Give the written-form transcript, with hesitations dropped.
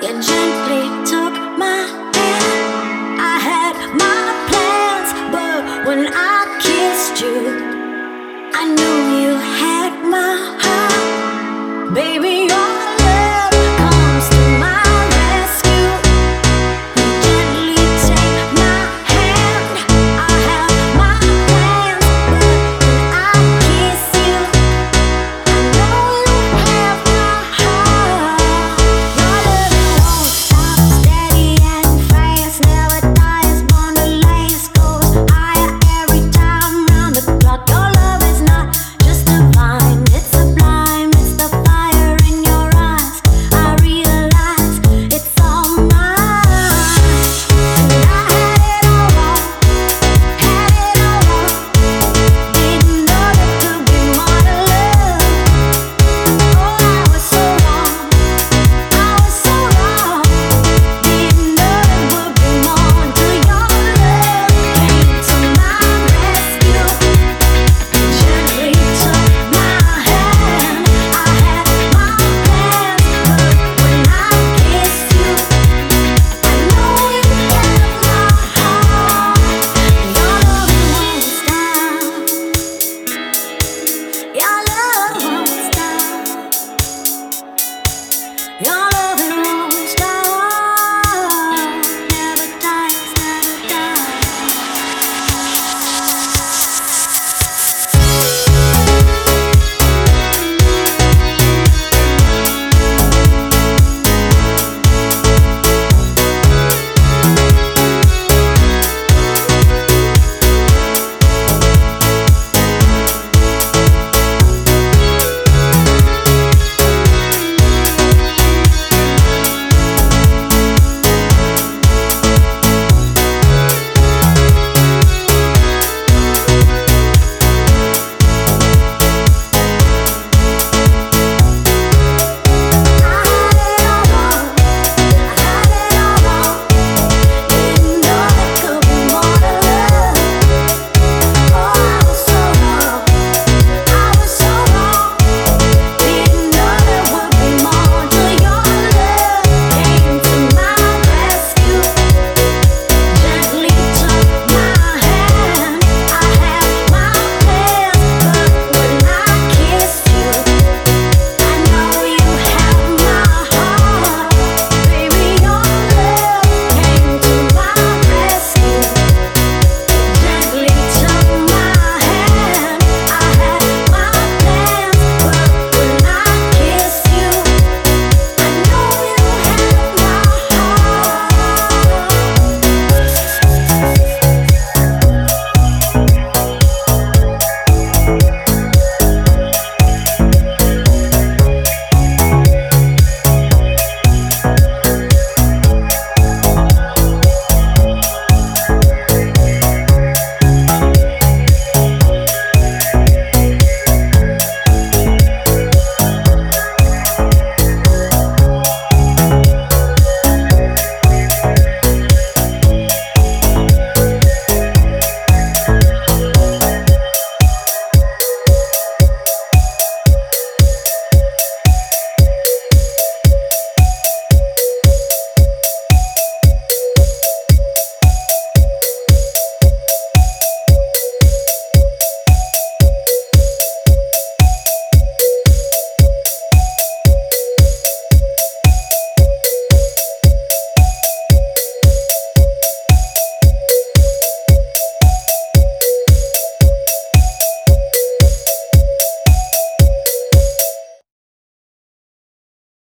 You gently took my hand. I had my plans, but when I kissed you, I knew you had my heart. Baby, your love comes to my rescue. You gently take my hand. I have my plans, but when I kiss you, I know you have my heart. Your love won't stop, steady and fast, never dies, born to last, goes higher every time round the clock. Your love is not just divine, it's sublime. It's the fire in your eyes. I realize it's all mine. And I had it all wrong, had it all wrong. Didn't know there could be more to love. Oh, I was so wrong, I was so wrong. Didn't know there would be more till your love came to my rescue. Gently took my hand. I had my plans, but when I kissed you, I know you have my heart. Your love won't stop. Your love won't stop. Your